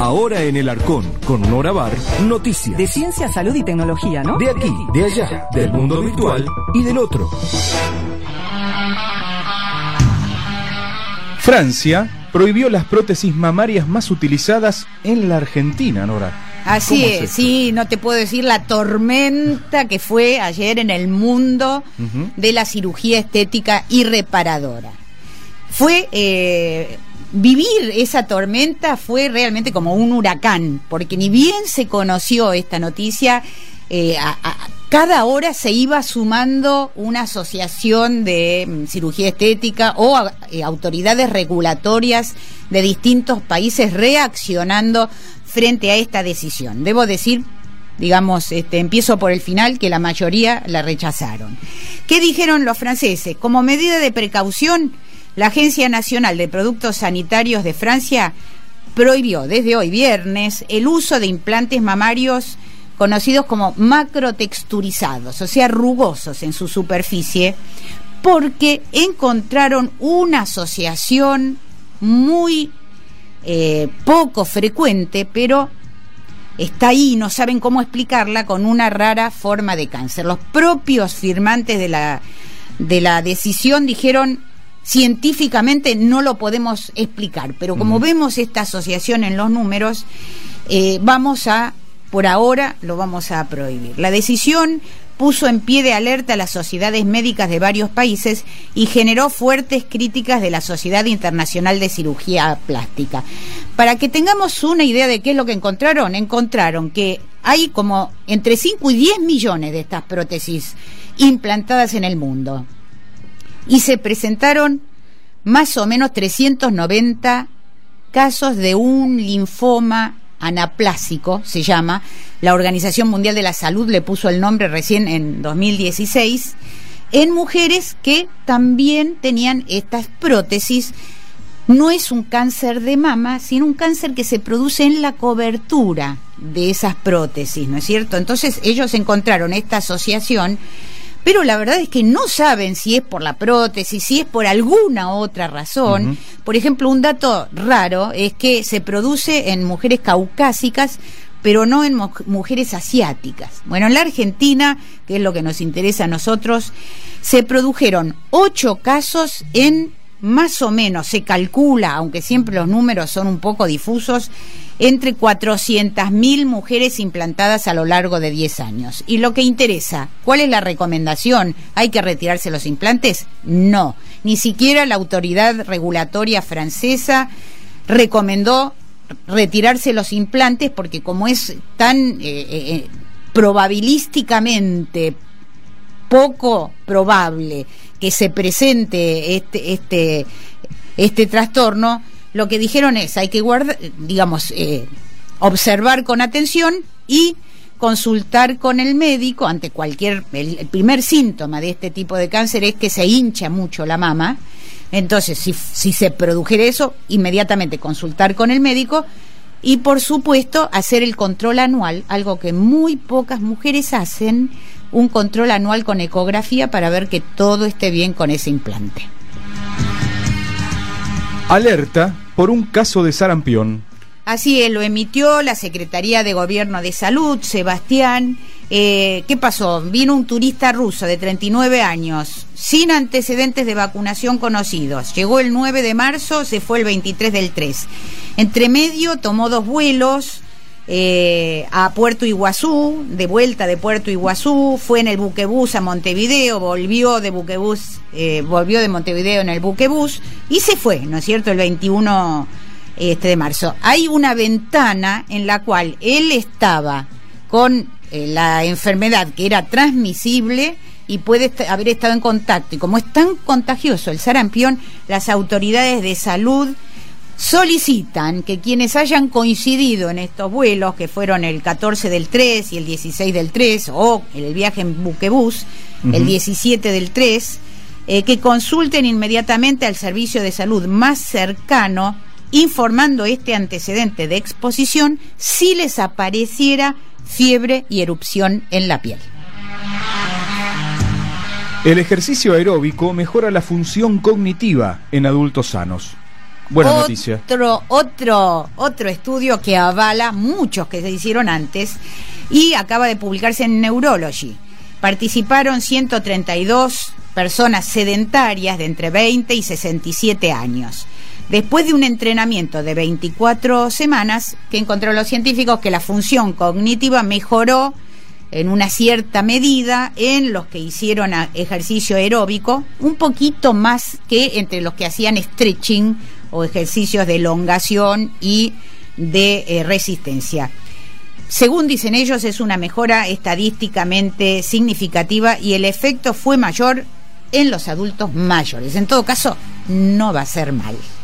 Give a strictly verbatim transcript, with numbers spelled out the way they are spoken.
Ahora en el Arcón, con Nora Bar, noticias. De ciencia, salud y tecnología, ¿no? De aquí, de allá, del mundo virtual y del otro. Francia prohibió las prótesis mamarias más utilizadas en la Argentina, Nora. Así es, es sí, no te puedo decir la tormenta que fue ayer en el mundo uh-huh. de la cirugía estética y reparadora. Fue... Eh, Vivir esa tormenta fue realmente como un huracán, porque ni bien se conoció esta noticia, eh, a, a, cada hora se iba sumando una asociación de um, cirugía estética o a, eh, autoridades regulatorias de distintos países reaccionando frente a esta decisión. Debo decir, digamos, este, empiezo por el final, que la mayoría la rechazaron. ¿Qué dijeron los franceses? Como medida de precaución, la Agencia Nacional de Productos Sanitarios de Francia prohibió desde hoy viernes el uso de implantes mamarios conocidos como macrotexturizados, o sea, rugosos en su superficie, porque encontraron una asociación muy eh, poco frecuente, pero está ahí, no saben cómo explicarla, con una rara forma de cáncer. Los propios firmantes de la, de la decisión dijeron: científicamente no lo podemos explicar, pero como mm. vemos esta asociación en los números, eh, vamos a, por ahora, lo vamos a prohibir. La decisión puso en pie de alerta a las sociedades médicas de varios países y generó fuertes críticas de la Sociedad Internacional de Cirugía Plástica. Para que tengamos una idea de qué es lo que encontraron, encontraron que hay como entre cinco y diez millones de estas prótesis implantadas en el mundo. Y se presentaron más o menos trescientos noventa casos de un linfoma anaplásico, se llama. La Organización Mundial de la Salud le puso el nombre recién en dos mil dieciséis, en mujeres que también tenían estas prótesis. No es un cáncer de mama, sino un cáncer que se produce en la cobertura de esas prótesis, ¿no es cierto? Entonces ellos encontraron esta asociación, pero la verdad es que no saben si es por la prótesis, si es por alguna otra razón. Uh-huh. Por ejemplo, un dato raro es que se produce en mujeres caucásicas, pero no en mu- mujeres asiáticas. Bueno, en la Argentina, que es lo que nos interesa a nosotros, se produjeron ocho casos en más o menos, se calcula, aunque siempre los números son un poco difusos, entre cuatrocientas mil mujeres implantadas a lo largo de diez años. Y lo que interesa, ¿cuál es la recomendación? ¿Hay que retirarse los implantes? No, ni siquiera la autoridad regulatoria francesa recomendó retirarse los implantes, porque como es tan eh, eh, probabilísticamente poco probable que se presente este este este trastorno, lo que dijeron es, hay que guardar, digamos, eh, observar con atención y consultar con el médico ante cualquier, el, el primer síntoma de este tipo de cáncer es que se hincha mucho la mama. Entonces, si, si se produjera eso, inmediatamente consultar con el médico y, por supuesto, hacer el control anual, algo que muy pocas mujeres hacen, un control anual con ecografía para ver que todo esté bien con ese implante. Alerta por un caso de sarampión. Así es, lo emitió la Secretaría de Gobierno de Salud, Sebastián. Eh, ¿Qué pasó? Vino un turista ruso de treinta y nueve años, sin antecedentes de vacunación conocidos. Llegó el nueve de marzo, se fue el veintitrés del tres. Entre medio tomó dos vuelos eh, a Puerto Iguazú, de vuelta de Puerto Iguazú, fue en el buquebús a Montevideo, volvió de buquebús, eh, volvió de Montevideo en el buquebús y se fue, ¿no es cierto?, el veintiuno este, de marzo. Hay una ventana en la cual él estaba con eh, la enfermedad que era transmisible y puede est- haber estado en contacto, y como es tan contagioso el sarampión, las autoridades de salud solicitan que quienes hayan coincidido en estos vuelos, que fueron el catorce del tres y el dieciséis del tres, o el viaje en buquebús, uh-huh, el diecisiete del tres, eh, que consulten inmediatamente al servicio de salud más cercano, informando este antecedente de exposición si les apareciera fiebre y erupción en la piel. El ejercicio aeróbico mejora la función cognitiva en adultos sanos. Buena otro, noticia. Otro, otro estudio que avala muchos que se hicieron antes y acaba de publicarse en Neurology. Participaron ciento treinta y dos personas sedentarias de entre veinte y sesenta y siete años. Después de un entrenamiento de veinticuatro semanas, que encontraron los científicos que la función cognitiva mejoró en una cierta medida en los que hicieron ejercicio aeróbico, un poquito más que entre los que hacían stretching o ejercicios de elongación y de eh, resistencia. Según dicen ellos, es una mejora estadísticamente significativa y el efecto fue mayor en los adultos mayores. En todo caso, no va a ser mal.